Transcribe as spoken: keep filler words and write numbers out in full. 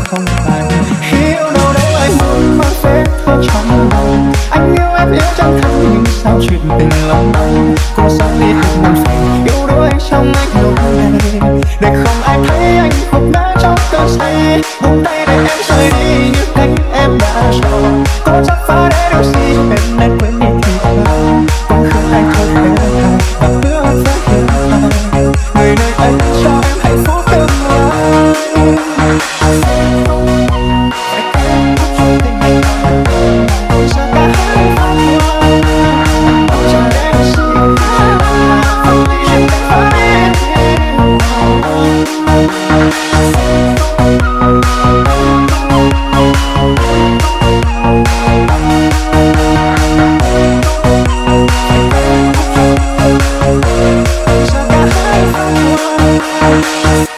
không phải. Khi yêu đâu đấy lại muốn mang phép thơ trong lòng. Anh yêu em yêu chân thành nhưng sao chuyện tình lòng anh cô sao đi hết muôn phiền. Yêu đuối trong anh lúc này để không ai thấy anh khúc đã trong cơn say. Buông tay để em rời đi như cách em đã cho. Có chắc phải để điều gì em nên quên đi thì sao. Quá khứ anh thôi khẽ thà và hứa với hiện tại người nơi anh cho em hạnh phúc tương lai. Phải kết thúc trong tình anh giờ cả hai phát hoa chẳng để gì không đi trên cánh hoa đêm.